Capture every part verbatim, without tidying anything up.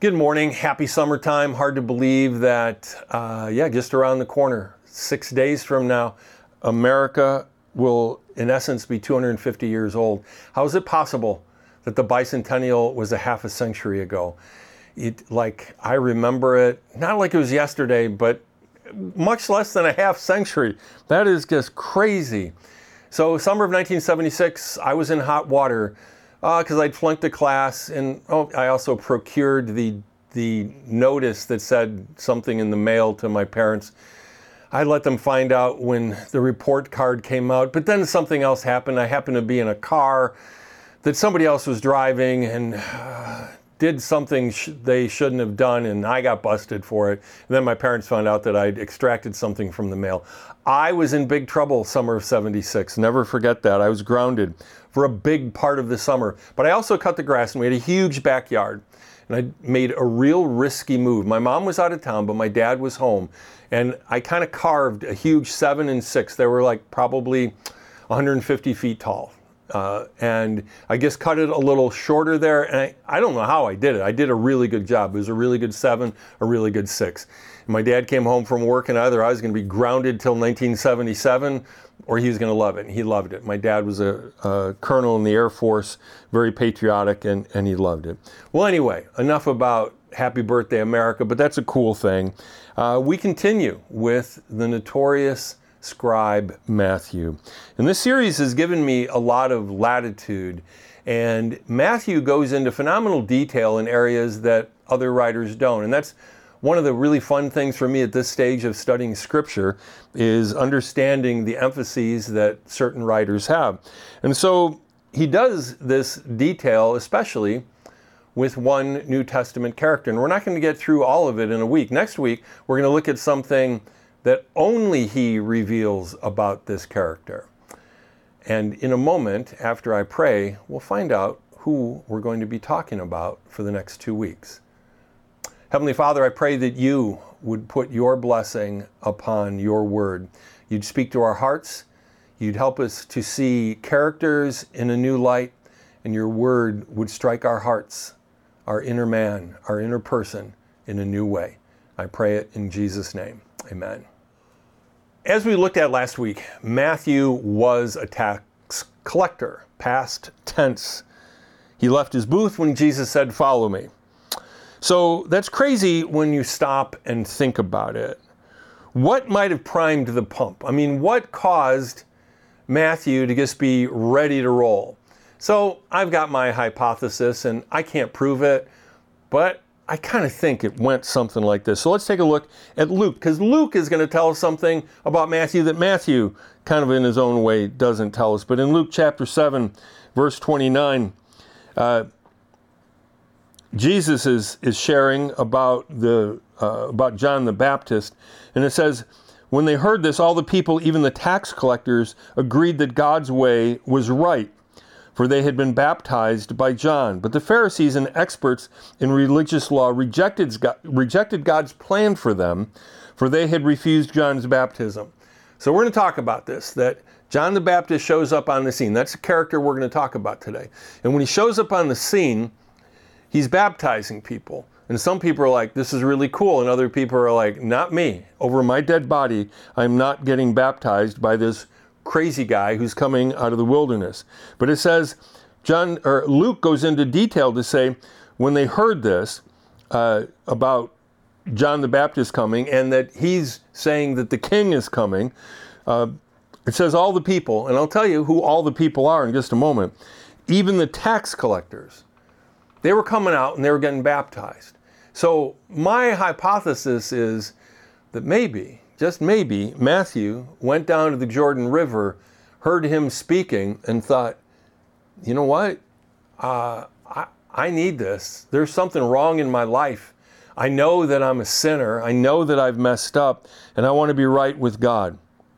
Good morning. Happy summertime. Hard to believe that, uh, yeah, just around the corner, six days from now, America will, in essence, be two hundred fifty years old. How is it possible that the bicentennial was a half a century ago? It, like, I remember it, not like it was yesterday, but much less than a half century. That is just crazy. So summer of nineteen seventy-six, I was in hot water because uh, I'd flunked a class, and oh, I also procured the the notice that said something in the mail to my parents. I let them find out when the report card came out, but then something else happened. I happened to be in a car that somebody else was driving and uh, did something sh- they shouldn't have done, and I got busted for it. And then my parents found out that I'd extracted something from the mail. I was in big trouble summer of seventy-six. Never forget that. I was grounded for a big part of the summer. But I also cut the grass, and we had a huge backyard. And I made a real risky move. My mom was out of town, but my dad was home. And I kind of carved a huge seven and six. They were like probably one hundred fifty feet tall. Uh, and I just cut it a little shorter there. And I, I don't know how I did it. I did a really good job. It was a really good seven, a really good six. And my dad came home from work, and either I was going to be grounded till nineteen seventy-seven, or he was going to love it. And he loved it. My dad was a, a colonel in the Air Force, very patriotic, and, and he loved it. Well, anyway, enough about Happy Birthday, America, but that's a cool thing. Uh, we continue with the notorious scribe Matthew. And this series has given me a lot of latitude, and Matthew goes into phenomenal detail in areas that other writers don't. And that's one of the really fun things for me at this stage of studying Scripture, is understanding the emphases that certain writers have. And so he does this detail, especially with one New Testament character. And we're not going to get through all of it in a week. Next week, we're going to look at something that only he reveals about this character. And in a moment, after I pray, we'll find out who we're going to be talking about for the next two weeks. Heavenly Father, I pray that you would put your blessing upon your word. You'd speak to our hearts. You'd help us to see characters in a new light, and your word would strike our hearts, our inner man, our inner person in a new way. I pray it in Jesus' name. Amen. As we looked at last week, Matthew was a tax collector, past tense. He left his booth when Jesus said, "Follow me." So that's crazy when you stop and think about it. What might have primed the pump? I mean, what caused Matthew to just be ready to roll? So I've got my hypothesis, and I can't prove it, but I kind of think it went something like this. So let's take a look at Luke, because Luke is going to tell us something about Matthew that Matthew, kind of in his own way, doesn't tell us. But in Luke chapter seven, verse twenty-nine, uh, Jesus is, is sharing about the uh, about John the Baptist, and it says, when they heard this, all the people, even the tax collectors, agreed that God's way was right, for they had been baptized by John. But the Pharisees and experts in religious law rejected, rejected God's plan for them, for they had refused John's baptism. So we're going to talk about this, that John the Baptist shows up on the scene. That's the character we're going to talk about today. And when he shows up on the scene, he's baptizing people. And some people are like, this is really cool. And other people are like, not me. Over my dead body, I'm not getting baptized by this crazy guy who's coming out of the wilderness. But it says, John or Luke goes into detail to say, when they heard this uh, about John the Baptist coming, and that he's saying that the king is coming, uh, it says all the people, and I'll tell you who all the people are in just a moment, even the tax collectors, they were coming out and they were getting baptized. So my hypothesis is that maybe, just maybe, Matthew went down to the Jordan River, heard him speaking, and thought, you know what? Uh, I, I need this. There's something wrong in my life. I know that I'm a sinner. I know that I've messed up, and I want to be right with God.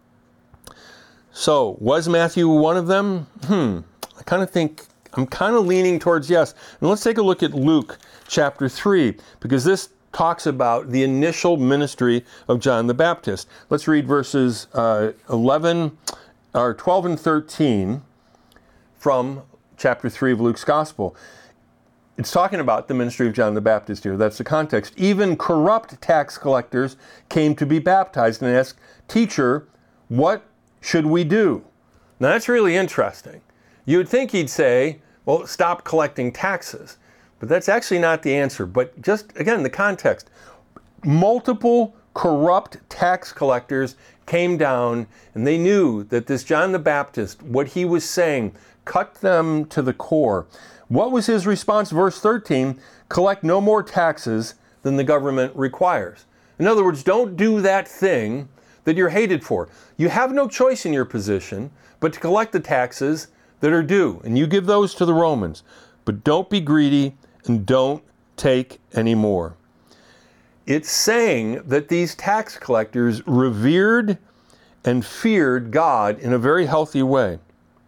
So, was Matthew one of them? Hmm, I kind of think, I'm kind of leaning towards yes. And let's take a look at Luke chapter three, because this talks about the initial ministry of John the Baptist. Let's read verses uh, eleven, or twelve and thirteen from chapter three of Luke's Gospel. it's talking about the ministry of John the Baptist here. That's the context. Even corrupt tax collectors came to be baptized and asked, "Teacher, what should we do?" Now that's really interesting. You would think he'd say, well, stop collecting taxes. But that's actually not the answer. But just, again, the context. Multiple corrupt tax collectors came down, and they knew that this John the Baptist, what he was saying, cut them to the core. What was his response? Verse thirteen, collect no more taxes than the government requires. In other words, don't do that thing that you're hated for. You have no choice in your position but to collect the taxes that are due, and you give those to the Romans. But don't be greedy and don't take any more. It's saying that these tax collectors revered and feared God in a very healthy way.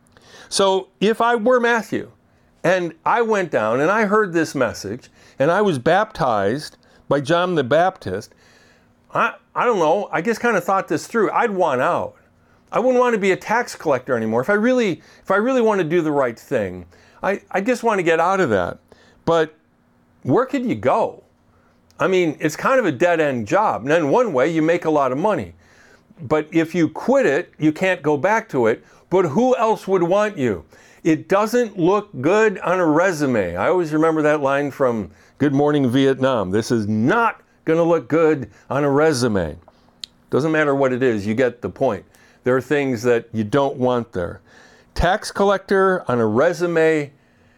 So if I were Matthew and I went down and I heard this message and I was baptized by John the Baptist, I, I don't know, I just kind of thought this through. I'd want out. I wouldn't want to be a tax collector anymore. If I really, if I really want to do the right thing, I, I just want to get out of that. But where could you go? I mean, it's kind of a dead-end job. And in one way, you make a lot of money. But if you quit it, you can't go back to it. But who else would want you? It doesn't look good on a resume. I always remember that line from Good Morning Vietnam. This is not going to look good on a resume. Doesn't matter what it is, you get the point. There are things that you don't want there. Tax collector on a resume,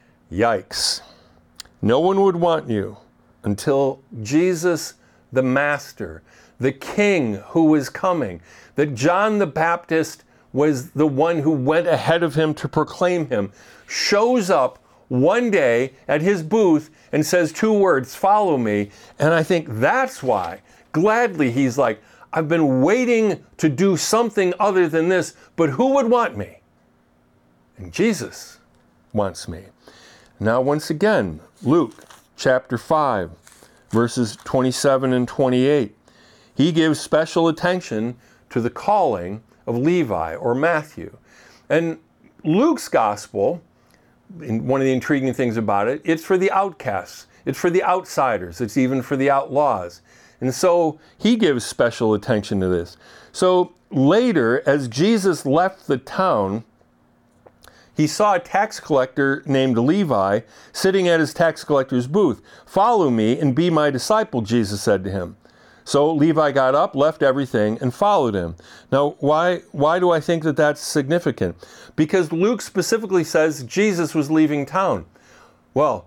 yikes. No one would want you until Jesus, the Master, the King who was coming, that John the Baptist was the one who went ahead of him to proclaim him, shows up one day at his booth and says two words, "Follow me." And I think that's why, gladly, he's like, I've been waiting to do something other than this, but who would want me? And Jesus wants me. Now, once again, Luke chapter five, verses twenty-seven and twenty-eight. He gives special attention to the calling of Levi or Matthew. And Luke's gospel, one of the intriguing things about it, it's for the outcasts. It's for the outsiders. It's even for the outlaws. And so he gives special attention to this. So later, as Jesus left the town, he saw a tax collector named Levi sitting at his tax collector's booth. "Follow me and be my disciple," Jesus said to him. So Levi got up, left everything, and followed him. Now, why, why do I think that that's significant? Because Luke specifically says Jesus was leaving town. Well,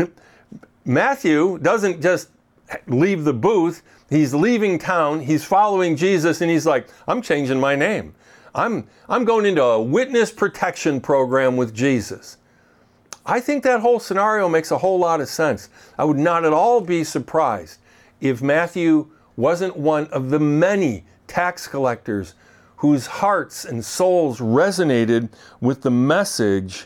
Matthew doesn't just leave the booth. He's leaving town. He's following Jesus, and he's like, I'm changing my name. I'm, I'm going into a witness protection program with Jesus. I think that whole scenario makes a whole lot of sense. I would not at all be surprised if Matthew wasn't one of the many tax collectors whose hearts and souls resonated with the message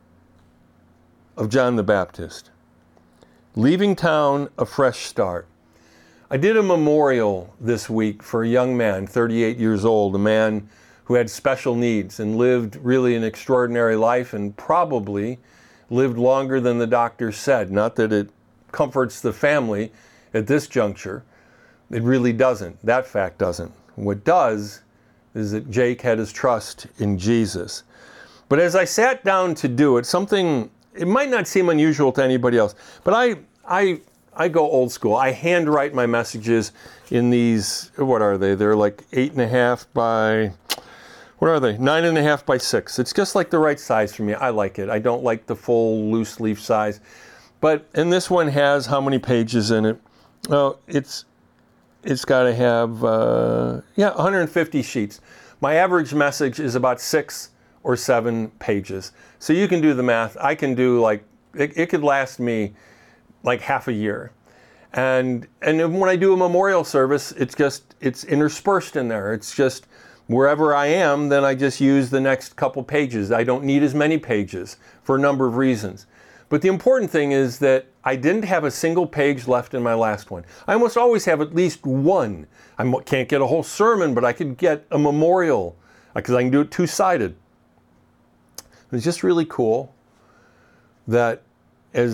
of John the Baptist. Leaving town, a fresh start. I did a memorial this week for a young man, thirty-eight years old, a man who had special needs and lived really an extraordinary life and probably lived longer than the doctor said. Not that it comforts the family at this juncture. It really doesn't. That fact doesn't. What does is that Jake had his trust in Jesus. But as I sat down to do it, something, it might not seem unusual to anybody else, but I, I, I go old school. I handwrite my messages in these, what are they? They're like eight and a half by, what are they? Nine and a half by six. It's just like the right size for me. I like it. I don't like the full loose leaf size. But, and this one has how many pages in it? Oh, it's, it's got to have, uh, yeah, one hundred fifty sheets. My average message is about six or seven pages. So you can do the math. I can do like, it, it could last me like half a year. And, and when I do a memorial service, it's just, it's interspersed in there. It's just wherever I am, then I just use the next couple pages. I don't need as many pages for a number of reasons. But the important thing is that I didn't have a single page left in my last one. I almost always have at least one. I can't get a whole sermon, but I could get a memorial because I can do it two-sided. It's just really cool that as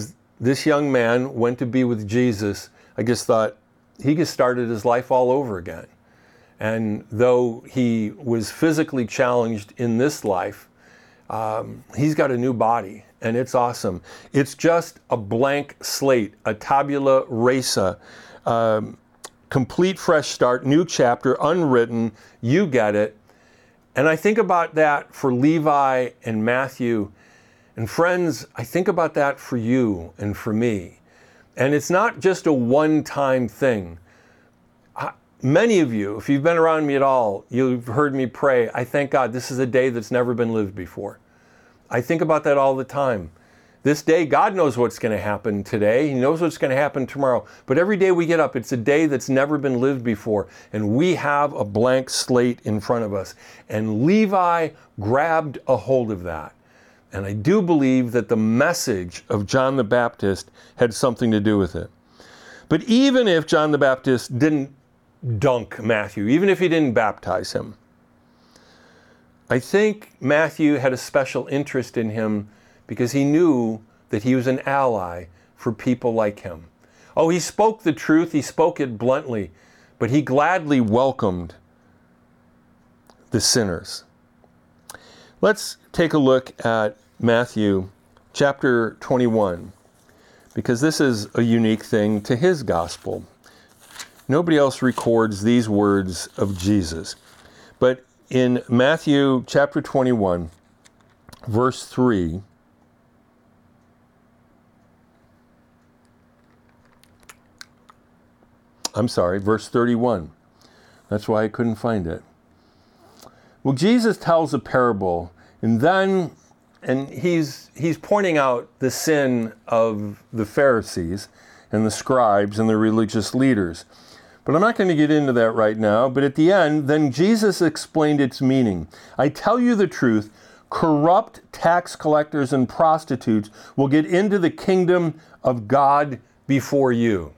this young man went to be with Jesus, I just thought he just started his life all over again. And though he was physically challenged in this life, um, he's got a new body, and it's awesome. It's just a blank slate, a tabula rasa, um, complete fresh start, new chapter, unwritten, you get it. And I think about that for Levi and Matthew. And friends, I think about that for you and for me. And it's not just a one-time thing. I, many of you, if you've been around me at all, you've heard me pray, I thank God this is a day that's never been lived before. I think about that all the time. This day, God knows what's going to happen today. He knows what's going to happen tomorrow. But every day we get up, it's a day that's never been lived before. And we have a blank slate in front of us. And Levi grabbed a hold of that. And I do believe that the message of John the Baptist had something to do with it. But even if John the Baptist didn't dunk Matthew, even if he didn't baptize him, I think Matthew had a special interest in him because he knew that he was an ally for people like him. Oh, he spoke the truth, he spoke it bluntly, but he gladly welcomed the sinners. Let's take a look at Matthew chapter twenty-one, because this is a unique thing to his gospel. Nobody else records these words of Jesus. But in Matthew chapter twenty-one, verse three, I'm sorry, verse thirty-one. That's why I couldn't find it. Well, Jesus tells a parable, and then, and he's he's pointing out the sin of the Pharisees and the scribes and the religious leaders. But I'm not going to get into that right now. But at the end, then Jesus explained its meaning. I tell you the truth, corrupt tax collectors and prostitutes will get into the kingdom of God before you.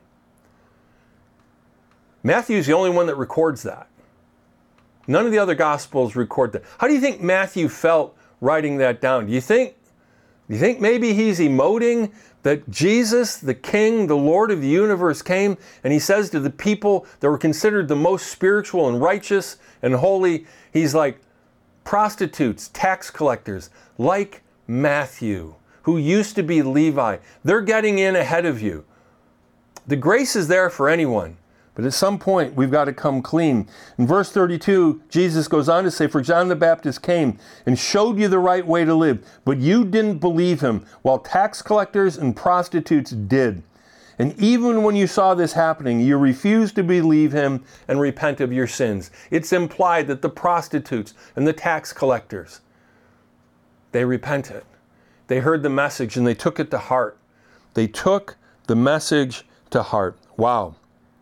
Matthew's the only one that records that. None of the other Gospels record that. How do you think Matthew felt writing that down? Do you think, do you think maybe he's emoting that Jesus, the King, the Lord of the universe, came and he says to the people that were considered the most spiritual and righteous and holy, he's like, prostitutes, tax collectors, like Matthew, who used to be Levi, they're getting in ahead of you. The grace is there for anyone. But at some point, we've got to come clean. In verse thirty-two, Jesus goes on to say, for John the Baptist came and showed you the right way to live, but you didn't believe him, while tax collectors and prostitutes did. And even when you saw this happening, you refused to believe him and repent of your sins. It's implied that the prostitutes and the tax collectors, they repented. They heard the message and they took it to heart. They took the message to heart. Wow.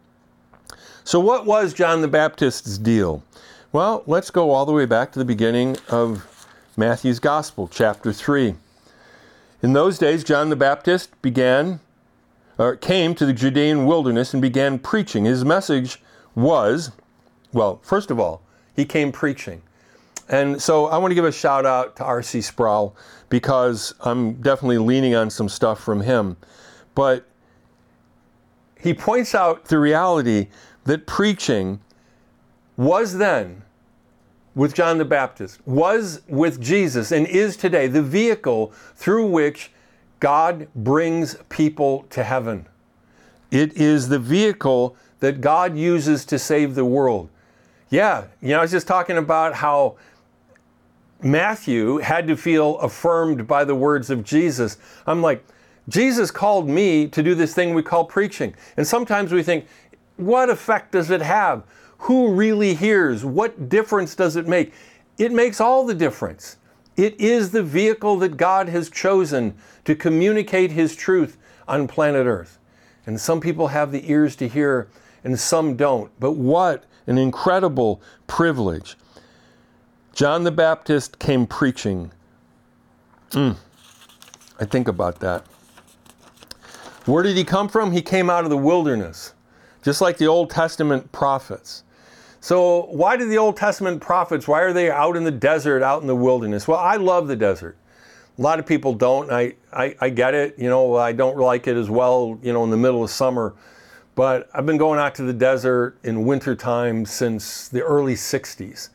So what was John the Baptist's deal? Well, let's go all the way back to the beginning of Matthew's Gospel, chapter three. In those days, John the Baptist began, or came to the Judean wilderness and began preaching. His message was, well, first of all, he came preaching. And so I want to give a shout out to R C Sproul because I'm definitely leaning on some stuff from him. But he points out the reality that preaching was then, with John the Baptist, was with Jesus, and is today the vehicle through which God brings people to heaven. It is the vehicle that God uses to save the world. Yeah, you know, I was just talking about how Matthew had to feel affirmed by the words of Jesus. I'm like, Jesus called me to do this thing we call preaching. And sometimes we think, what effect does it have? Who really hears? What difference does it make? It makes all the difference. It is the vehicle that God has chosen to communicate his truth on planet Earth. And some people have the ears to hear and some don't. But what an incredible privilege. John the Baptist came preaching. Mm, I think about that. Where did he come from? He came out of the wilderness, just like the Old Testament prophets. So why do the Old Testament prophets, why are they out in the desert, out in the wilderness? Well, I love the desert. A lot of people don't. I, I, I get it. You know, I don't like it as well, you know, in the middle of summer. But I've been going out to the desert in wintertime since the early sixties.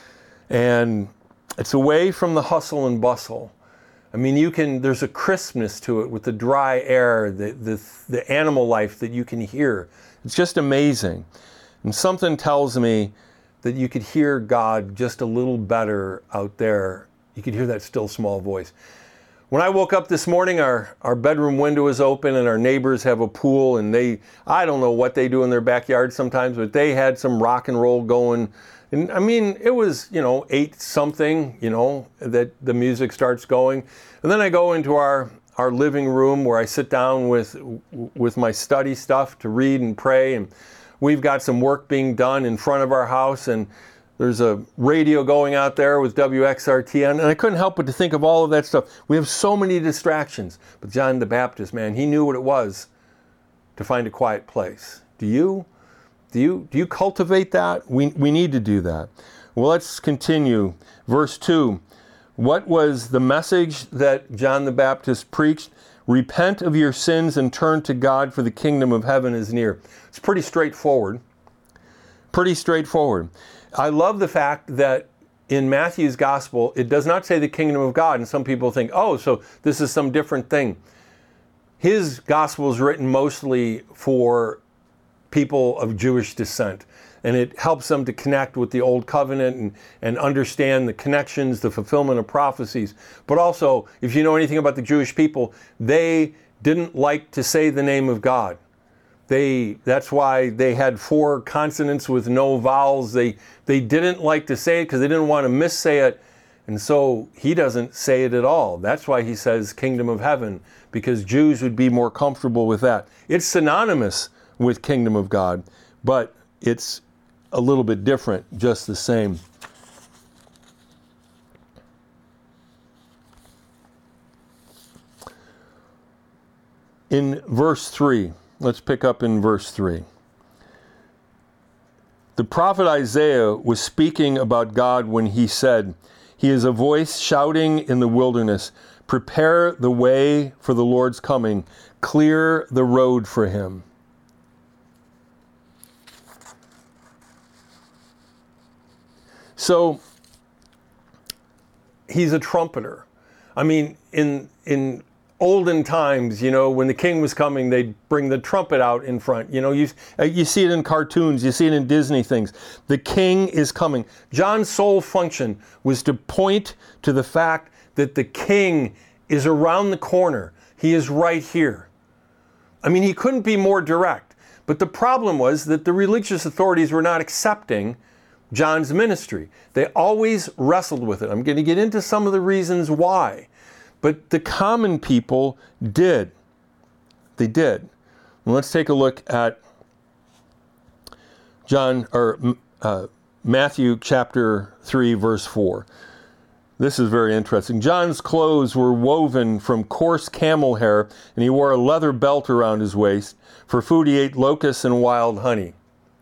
And it's away from the hustle and bustle. I mean, you can, there's a crispness to it with the dry air, the, the, the animal life that you can hear. It's just amazing. And something tells me that you could hear God just a little better out there. You could hear that still small voice. When I woke up this morning, our, our bedroom window is open and our neighbors have a pool, and they, I don't know what they do in their backyard sometimes, but they had some rock and roll going. And I mean, it was, you know, eight something, you know, that the music starts going. And then I go into our, our living room where I sit down with, with my study stuff to read and pray. And we've got some work being done in front of our house, and there's a radio going out there with W X R T on, and I couldn't help but to think of all of that stuff. We have so many distractions. But John the Baptist, man, he knew what it was to find a quiet place. Do you? Do you, do you cultivate that? We, we need to do that. Well, let's continue. Verse two. What was the message that John the Baptist preached? Repent of your sins and turn to God, for the kingdom of heaven is near. It's pretty straightforward. Pretty straightforward. I love the fact that in Matthew's gospel, it does not say the kingdom of God. And some people think, oh, so this is some different thing. His gospel is written mostly for people of Jewish descent. And it helps them to connect with the Old Covenant and, and understand the connections, the fulfillment of prophecies. But also, if you know anything about the Jewish people, they didn't like to say the name of God. They, that's why they had four consonants with no vowels. They, they didn't like to say it because they didn't want to missay it. And so he doesn't say it at all. That's why he says kingdom of heaven, because Jews would be more comfortable with that. It's synonymous with kingdom of God, but it's a little bit different, just the same. In verse three, let's pick up in verse three. The prophet Isaiah was speaking about God when he said, "He is a voice shouting in the wilderness, prepare the way for the Lord's coming, clear the road for him." So, he's a trumpeter. I mean, in in olden times, you know, when the king was coming, they'd bring the trumpet out in front. You know, you, you see it in cartoons, you see it in Disney things. The king is coming. John's sole function was to point to the fact that the king is around the corner. He is right here. I mean, he couldn't be more direct. But the problem was that the religious authorities were not accepting John's ministry. They always wrestled with it. I'm going to get into some of the reasons why. But the common people did. They did. And let's take a look at John or uh, Matthew chapter three, verse four. This is very interesting. John's clothes were woven from coarse camel hair, and he wore a leather belt around his waist. For food he ate locusts and wild honey.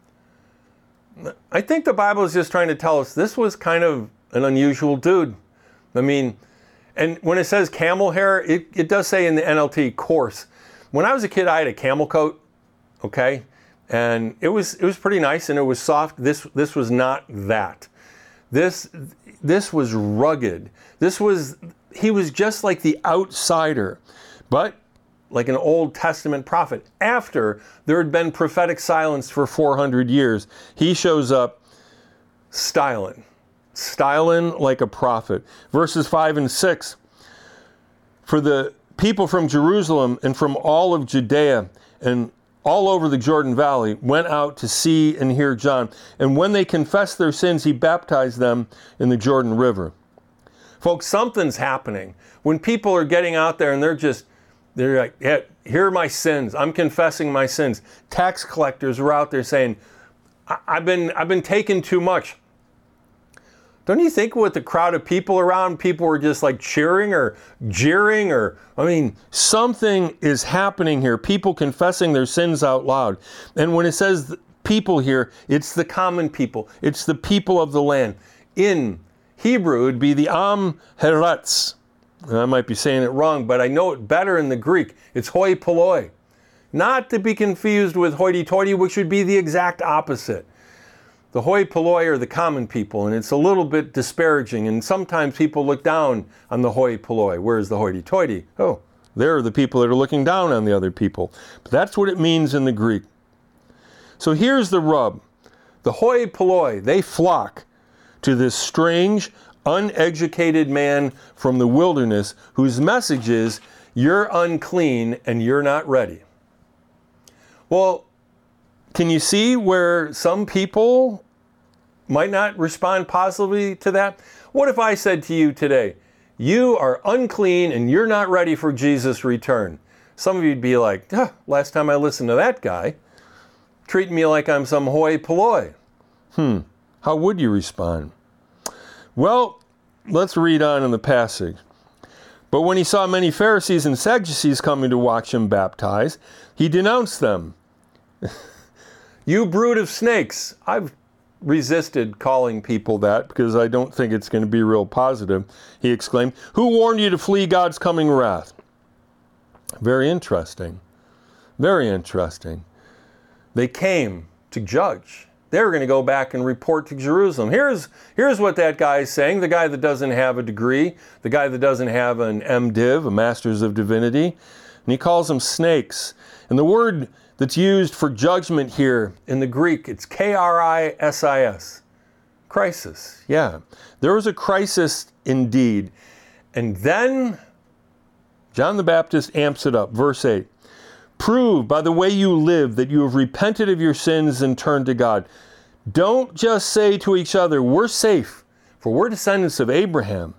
I think the Bible is just trying to tell us this was kind of an unusual dude. I mean, and when it says camel hair, it, it does say in the N L T coarse. When I was a kid, I had a camel coat, okay? And it was it was pretty nice and it was soft. This this was not that. This this was rugged. This was he was just like the outsider, but like an Old Testament prophet. After there had been prophetic silence for four hundred years, he shows up styling. Styling like a prophet. Verses five and six. For the people from Jerusalem and from all of Judea and all over the Jordan Valley went out to see and hear John. And when they confessed their sins, he baptized them in the Jordan River. Folks, something's happening. When people are getting out there and they're just They're like, yeah, here are my sins. I'm confessing my sins. Tax collectors are out there saying, I- I've been I've been taking too much. Don't you think with the crowd of people around, people were just like cheering or jeering or, I mean, something is happening here. People confessing their sins out loud. And when it says people here, it's the common people. It's the people of the land. In Hebrew, it would be the Am Haaretz. and I might be saying it wrong, but I know it better in the Greek. It's hoi polloi. Not to be confused with hoity-toity, which would be the exact opposite. The hoi polloi are the common people, and it's a little bit disparaging, and sometimes people look down on the hoi polloi, whereas the hoity-toity, oh, they're the people that are looking down on the other people. But that's what it means in the Greek. So here's the rub. The hoi polloi, they flock to this strange, uneducated man from the wilderness whose message is, you're unclean and you're not ready. Well, can you see where some people might not respond positively to that? What if I said to you today, you are unclean and you're not ready for Jesus' return? Some of you'd be like, ah, last time I listened to that guy, treating me like I'm some hoi polloi. Hmm, how would you respond? Well, let's read on in the passage. But when he saw many Pharisees and Sadducees coming to watch him baptize, he denounced them. You brood of snakes. I've resisted calling people that because I don't think it's going to be real positive. He exclaimed, who warned you to flee God's coming wrath? Very interesting. Very interesting. They came to judge. They were going to go back and report to Jerusalem. Here's, here's what that guy is saying, the guy that doesn't have a degree, the guy that doesn't have an MDiv, a Master's of Divinity, and he calls them snakes. And the word that's used for judgment here in the Greek, it's K R I S I S. Crisis, yeah. There was a crisis indeed. And then John the Baptist amps it up. Verse eight. Prove by the way you live that you have repented of your sins and turned to God. Don't just say to each other, we're safe, for we're descendants of Abraham.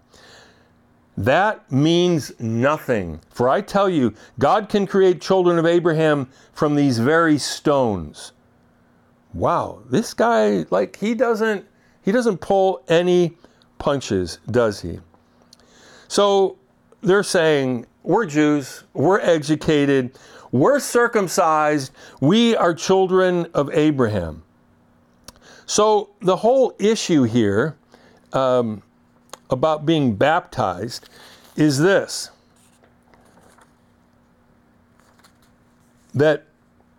That means nothing. For I tell you, God can create children of Abraham from these very stones. Wow, this guy, like, he doesn't, he doesn't pull any punches, does he? So they're saying, we're Jews, we're educated, we're circumcised, we are children of Abraham. So the whole issue here um, about being baptized is this, that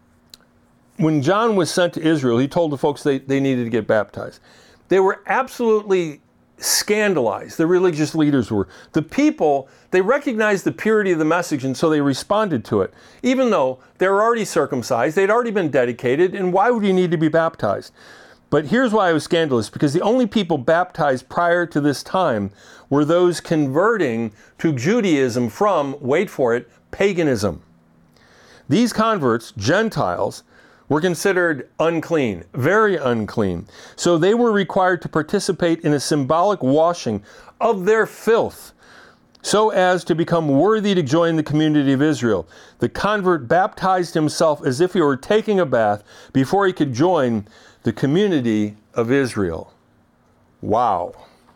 when John was sent to Israel, he told the folks they, they needed to get baptized. They were absolutely scandalized, the religious leaders were. The people, they recognized the purity of the message, and so they responded to it. Even though they were already circumcised, they'd already been dedicated, and why would you need to be baptized? But here's why it was scandalous, because the only people baptized prior to this time were those converting to Judaism from, wait for it, paganism. These converts, Gentiles, were considered unclean, very unclean. So they were required to participate in a symbolic washing of their filth so as to become worthy to join the community of Israel. The convert baptized himself as if he were taking a bath before he could join the community of Israel. Wow.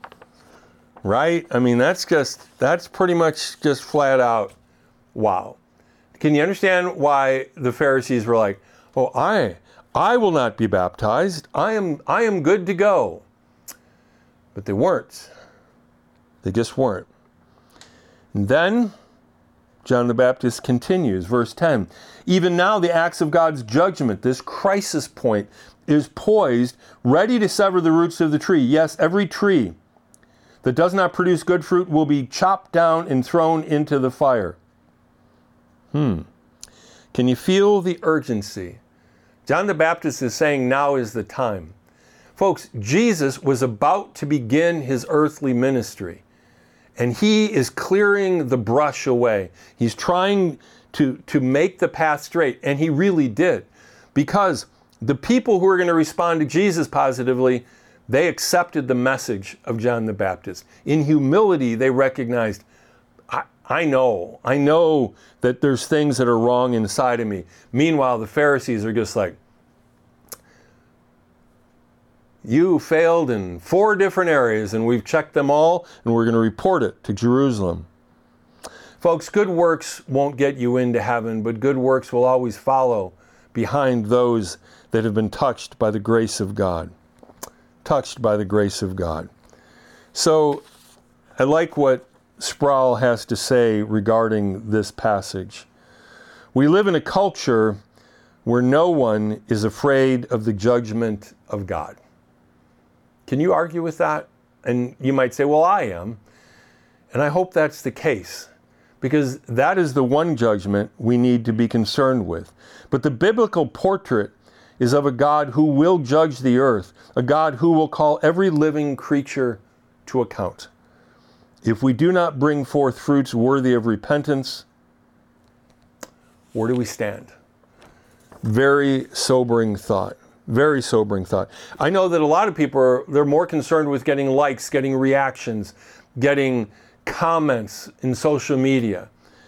Right? I mean, that's just, that's pretty much just flat out wow. Can you understand why the Pharisees were like, oh, I, I will not be baptized. I am, I am good to go. But they weren't. They just weren't. And then John the Baptist continues, verse ten. Even now the axe of God's judgment, this crisis point, is poised, ready to sever the roots of the tree. Yes, every tree that does not produce good fruit will be chopped down and thrown into the fire. Hmm. Can you feel the urgency? John the Baptist is saying now is the time. Folks, Jesus was about to begin his earthly ministry, and he is clearing the brush away. He's trying to, to make the path straight, and he really did. Because the people who are going to respond to Jesus positively, they accepted the message of John the Baptist. In humility, they recognized, I, I know, I know that there's things that are wrong inside of me. Meanwhile, the Pharisees are just like, you failed in four different areas, and we've checked them all, and we're going to report it to Jerusalem. Folks, good works won't get you into heaven, but good works will always follow behind those that have been touched by the grace of God. Touched by the grace of God. So I like what Sproul has to say regarding this passage. We live in a culture where no one is afraid of the judgment of God. Can you argue with that? And you might say, well, I am. And I hope that's the case, because that is the one judgment we need to be concerned with. But the biblical portrait is of a God who will judge the earth, a God who will call every living creature to account. If we do not bring forth fruits worthy of repentance, where do we stand? Very sobering thought. Very sobering thought. I know that a lot of people are, they're more concerned with getting likes, getting reactions, getting comments in social media.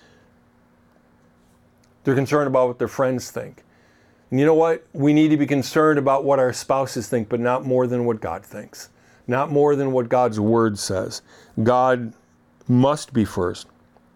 They're concerned about what their friends think. And you know what? We need to be concerned about what our spouses think, but not more than what God thinks. Not more than what God's word says. God must be first.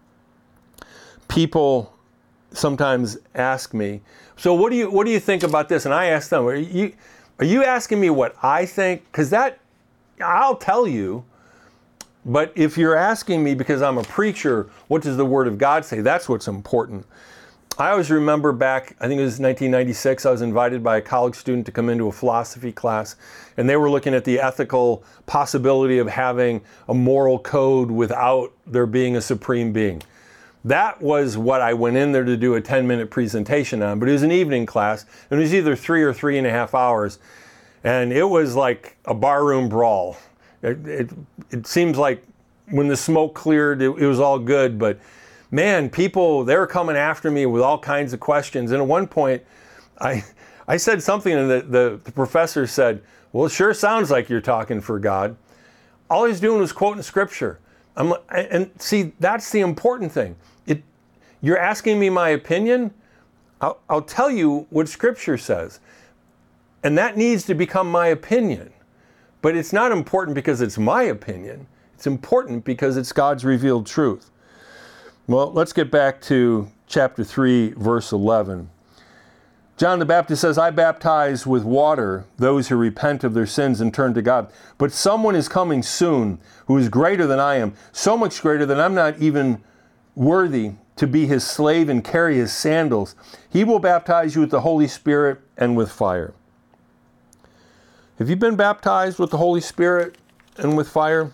People sometimes ask me, so what do you what do you think about this? And I ask them, are you are you asking me what I think? Because that, I'll tell you. But if you're asking me because I'm a preacher, what does the Word of God say? That's what's important. I always remember back, I think it was nineteen ninety-six, I was invited by a college student to come into a philosophy class, and they were looking at the ethical possibility of having a moral code without there being a supreme being. That was what I went in there to do a ten-minute presentation on, but it was an evening class, and it was either three or three and a half hours, and it was like a barroom brawl. It, it, it seems like when the smoke cleared, it, it was all good, but man, people, they were coming after me with all kinds of questions. And at one point, I I said something, and the, the, the professor said, well, it sure sounds like you're talking for God. All he's doing was quoting scripture. I'm, and see, that's the important thing. It, you're asking me my opinion? I'll, I'll tell you what scripture says. And that needs to become my opinion. But it's not important because it's my opinion. It's important because it's God's revealed truth. Well, let's get back to chapter three, verse eleven. John the Baptist says, I baptize with water those who repent of their sins and turn to God. But someone is coming soon who is greater than I am, so much greater that I'm not even worthy to be his slave and carry his sandals. He will baptize you with the Holy Spirit and with fire. Have you been baptized with the Holy Spirit and with fire?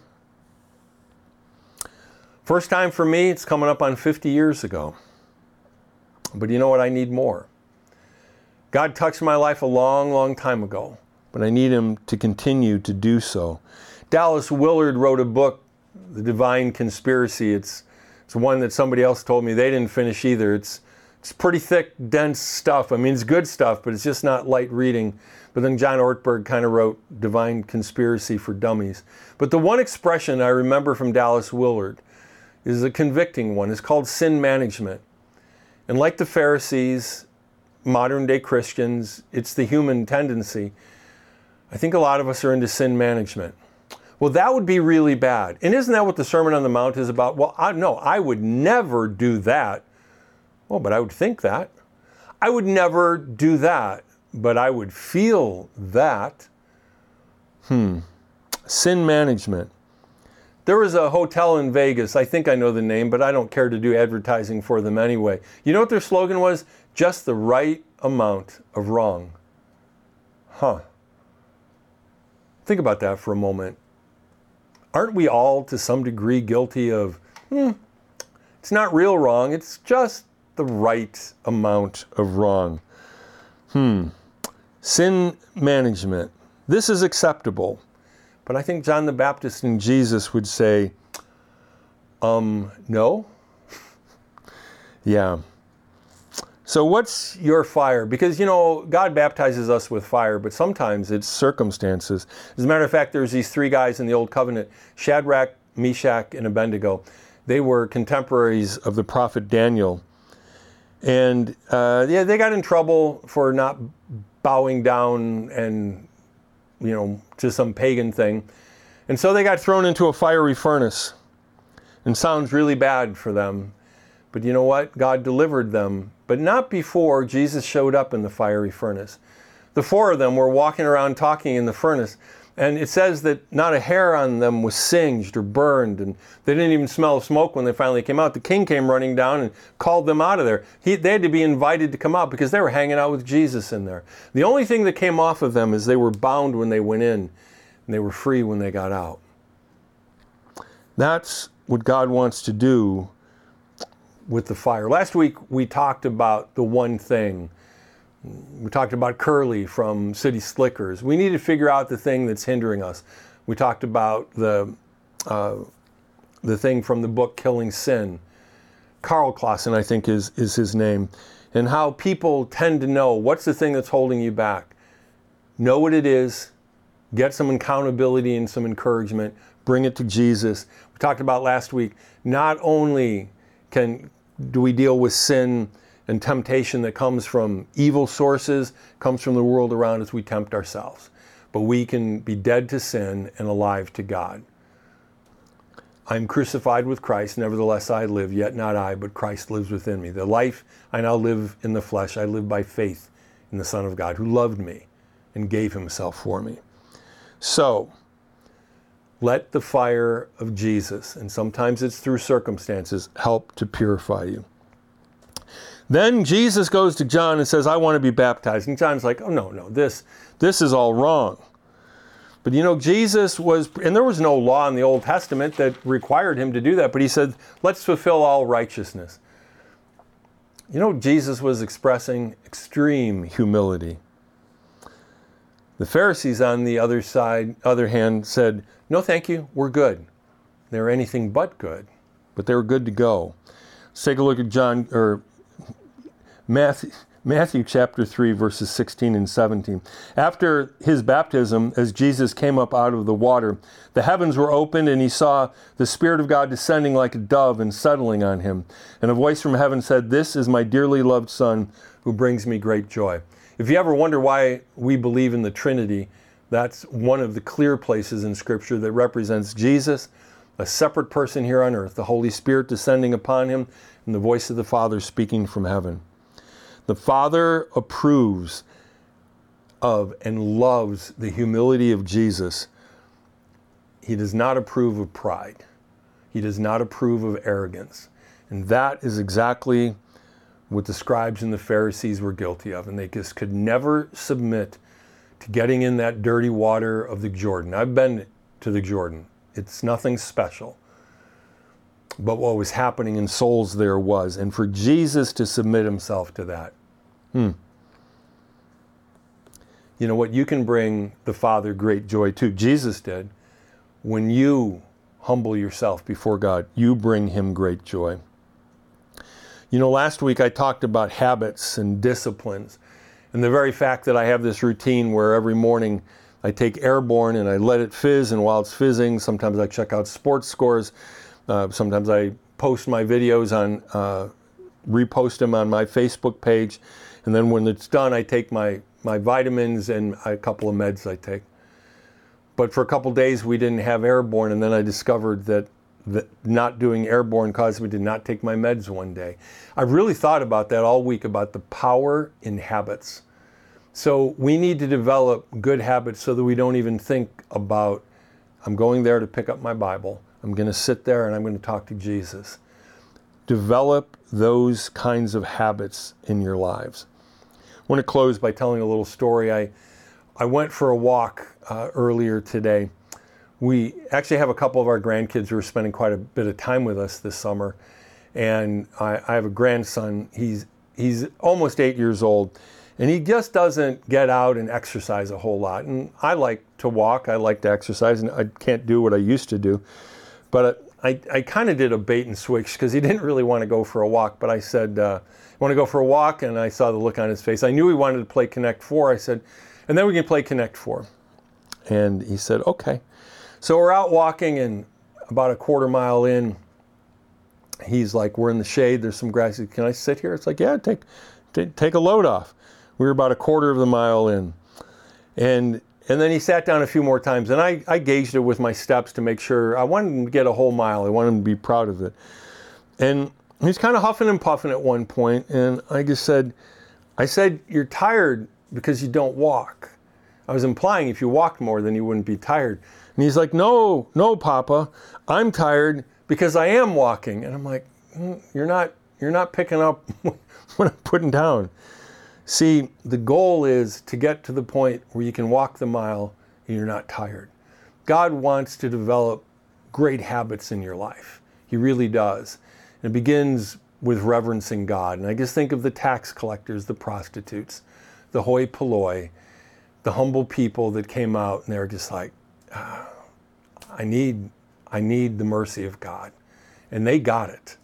First time for me, it's coming up on fifty years ago. But you know what? I need more. God touched my life a long, long time ago, but I need him to continue to do so. Dallas Willard wrote a book, The Divine Conspiracy. It's it's one that somebody else told me they didn't finish either. It's it's pretty thick, dense stuff. I mean, it's good stuff, but it's just not light reading. But then John Ortberg kind of wrote Divine Conspiracy for Dummies. But the one expression I remember from Dallas Willard is a convicting one. It's called sin management. And like the Pharisees, modern day Christians, it's the human tendency. I think a lot of us are into sin management. Well, that would be really bad. And isn't that what the Sermon on the Mount is about? Well, I, no, I would never do that. Well, but I would think that. I would never do that, but I would feel that. Hmm. Sin management. There was a hotel in Vegas, I think I know the name, but I don't care to do advertising for them anyway. You know what their slogan was? Just the right amount of wrong. Huh. Think about that for a moment. Aren't we all to some degree guilty of, hmm, it's not real wrong, it's just the right amount of wrong. Hmm. Sin management. This is acceptable. But I think John the Baptist and Jesus would say, um, no? Yeah. So what's your fire? Because, you know, God baptizes us with fire, but sometimes it's circumstances. As a matter of fact, there's these three guys in the Old Covenant, Shadrach, Meshach, and Abednego. They were contemporaries of the prophet Daniel. And uh, yeah, they got in trouble for not bowing down and, you know, to some pagan thing. And so they got thrown into a fiery furnace. And sounds really bad for them. But you know what? God delivered them. But not before Jesus showed up in the fiery furnace. The four of them were walking around talking in the furnace. And it says that not a hair on them was singed or burned, and they didn't even smell of smoke when they finally came out. The king came running down and called them out of there. He, they had to be invited to come out because they were hanging out with Jesus in there. The only thing that came off of them is they were bound when they went in, and they were free when they got out. That's what God wants to do with the fire. Last week we talked about the one thing. We talked about Curly from City Slickers. We need to figure out the thing that's hindering us. We talked about the uh, the thing from the book Killing Sin. Carl Clausen, I think, is, is his name. And how people tend to know what's the thing that's holding you back. Know what it is. Get some accountability and some encouragement. Bring it to Jesus. We talked about last week, not only can do we deal with sin and temptation that comes from evil sources, comes from the world around us, we tempt ourselves. But we can be dead to sin and alive to God. I'm crucified with Christ, nevertheless I live, yet not I, but Christ lives within me. The life I now live in the flesh, I live by faith in the Son of God, who loved me and gave himself for me. So, let the fire of Jesus, and sometimes it's through circumstances, help to purify you. Then Jesus goes to John and says, I want to be baptized. And John's like, oh, no, no, this, this is all wrong. But you know, Jesus was, and there was no law in the Old Testament that required him to do that, but he said, let's fulfill all righteousness. You know, Jesus was expressing extreme humility. The Pharisees, on the other side, other hand, said, no, thank you, we're good. They were anything but good, but they were good to go. Let's take a look at John, or Matthew, Matthew chapter three, verses sixteen and seventeen. After his baptism, as Jesus came up out of the water, the heavens were opened, and he saw the Spirit of God descending like a dove and settling on him. And a voice from heaven said, this is my dearly loved Son, who brings me great joy. If you ever wonder why we believe in the Trinity, that's one of the clear places in Scripture that represents Jesus, a separate person here on earth, the Holy Spirit descending upon him, and the voice of the Father speaking from heaven. The Father approves of and loves the humility of Jesus. He does not approve of pride. He does not approve of arrogance. And that is exactly what the scribes and the Pharisees were guilty of. And they just could never submit to getting in that dirty water of the Jordan. I've been to the Jordan. It's nothing special. But what was happening in souls there was. And for Jesus to submit himself to that, hmm. You know what? You can bring the Father great joy too. Jesus did. When you humble yourself before God, you bring him great joy. You know, last week I talked about habits and disciplines. And the very fact that I have this routine where every morning I take Airborne and I let it fizz, and while it's fizzing, sometimes I check out sports scores. Uh, sometimes I post my videos on, uh, repost them on my Facebook page. And then when it's done, I take my, my vitamins and a couple of meds I take. But for a couple of days, we didn't have Airborne. And then I discovered that, that not doing Airborne caused me to not take my meds one day. I really thought about that all week, about the power in habits. So we need to develop good habits so that we don't even think about, I'm going there to pick up my Bible. I'm going to sit there and I'm going to talk to Jesus. Develop those kinds of habits in your lives. I want to close by telling a little story. I, I went for a walk uh, earlier today. We actually have a couple of our grandkids who are spending quite a bit of time with us this summer. And I, I have a grandson. He's, he's almost eight years old. And he just doesn't get out and exercise a whole lot. And I like to walk. I like to exercise. And I can't do what I used to do. But I, I kind of did a bait and switch because he didn't really want to go for a walk. But I said, uh, I want to go for a walk. And I saw the look on his face. I knew he wanted to play Connect Four. I said, and then we can play Connect Four. And he said, okay. So we're out walking, and about a quarter mile in, he's like, we're in the shade. There's some grass. Can I sit here? It's like, yeah, take, take, take a load off. We were about a quarter of the mile in. And and then he sat down a few more times, and I, I gauged it with my steps to make sure. I wanted him to get a whole mile. I wanted him to be proud of it. And he's kind of huffing and puffing at one point, and I just said, I said, you're tired because you don't walk. I was implying if you walked more, then you wouldn't be tired. And he's like, no, no, Papa, I'm tired because I am walking. And I'm like, mm, you're not, you're not picking up what I'm putting down. See, the goal is to get to the point where you can walk the mile and you're not tired. God wants to develop great habits in your life. He really does. And it begins with reverencing God. And I just think of the tax collectors, the prostitutes, the hoi polloi, the humble people that came out and they're just like, ah, I need, I need the mercy of God. And they got it.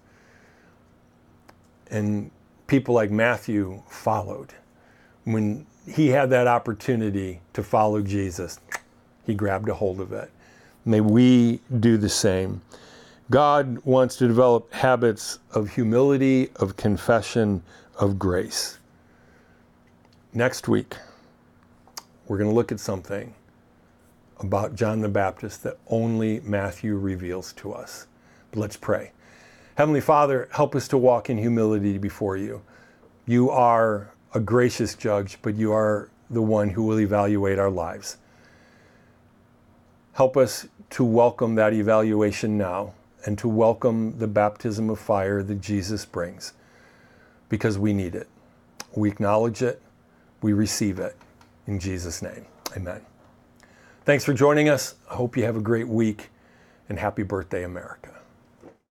And people like Matthew followed. When he had that opportunity to follow Jesus, he grabbed a hold of it. May we do the same. God wants to develop habits of humility, of confession, of grace. Next week, we're going to look at something about John the Baptist that only Matthew reveals to us. But let's pray. Heavenly Father, help us to walk in humility before you. You are a gracious judge, but you are the one who will evaluate our lives. Help us to welcome that evaluation now and to welcome the baptism of fire that Jesus brings, because we need it. We acknowledge it. We receive it. In Jesus' name, amen. Thanks for joining us. I hope you have a great week, and happy birthday, America.